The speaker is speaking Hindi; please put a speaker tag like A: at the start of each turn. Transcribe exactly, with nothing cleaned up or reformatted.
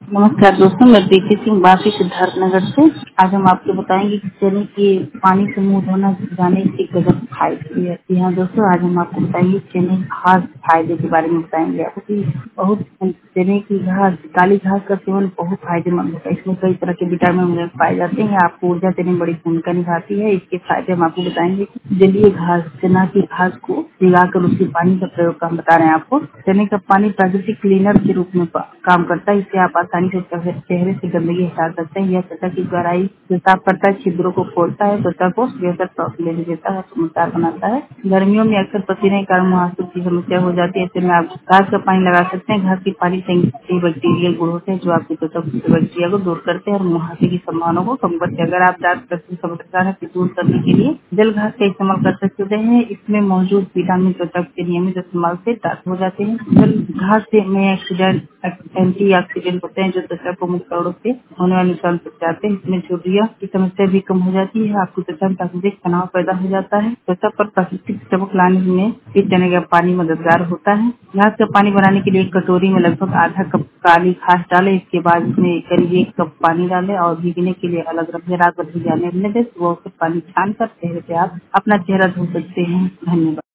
A: नमस्कार दोस्तों, मैं प्रीति सिंह बासी सिद्धार्थनगर से। आज हम आपको बताएंगे कि चने के पानी से मुंह धोना जाने की गजब फायदे है। जी हाँ दोस्तों, आज हम आपको बताएंगे चने की खास फायदे के बारे में बताएंगे आपको कि बहुत चने की घास, काली घास का सेवन बहुत फायदेमंद होता है। इसमें कई तरह के विटामिन मिनरल पाए जाते हैं। आपको ऊर्जा देने में बड़ी भूमिका निभाती है। इसके फायदे हम आपको बताएंगे। जलीय घास, चना की घास को भिगाकर उसके पानी का प्रयोग का हम बता रहे हैं आपको। चने का पानी प्राकृतिक क्लीनर के रूप में काम करता है। इससे आप आसानी से चेहरे से गंदगी हटा सकते हैं। यह त्वचा की गहराई को साफ करता है, छिद्रों को खोलता है, त्वचा को बेहतर साफ लेने देता है, चमकदार बनाता है। गर्मियों में अक्सर पसीने के कारण मुहासे की समस्या हो जाती है। ऐसे में आप घास का पानी लगा सकते हैं। घास के पानी से बैक्टीरियल गुण होते हैं जो आपकी त्वचा की बैक्टीरिया को दूर करते हैं और मुहासे की संभावना को कम करते हैं। अगर आप दांत की समस्या है तो दूर करने के लिए जल घास का इस्तेमाल कर सकते हैं। इसमें मौजूद विटामिन त्वचा के नियमित इस्तेमाल से दांत हो जाते हैं। जल घास से में ऑक्सीडेंट एंटीऑक्सीडेंट होते हैं जो त्वचा को मुख्य रूप से होने वाले नुकसान से बचाते हैं। इसमें झुर्रियों की समस्या भी कम हो जाती है। आपकी त्वचा में प्राकृतिक तनाव पैदा हो जाता है। त्वचा पर प्राकृतिक चमक लाने में भी चने का पानी मददगार होता है। घास का पानी बनाने के लिए एक कटोरी में लगभग आधा कप काली घास डालें। इसके बाद इसमें करीब एक कप पानी डालें और भीगने के लिए अलग रख रात भर भिजाने दें। वो पानी छान कर चेहरे पे आप अपना चेहरा धो सकते हैं। धन्यवाद।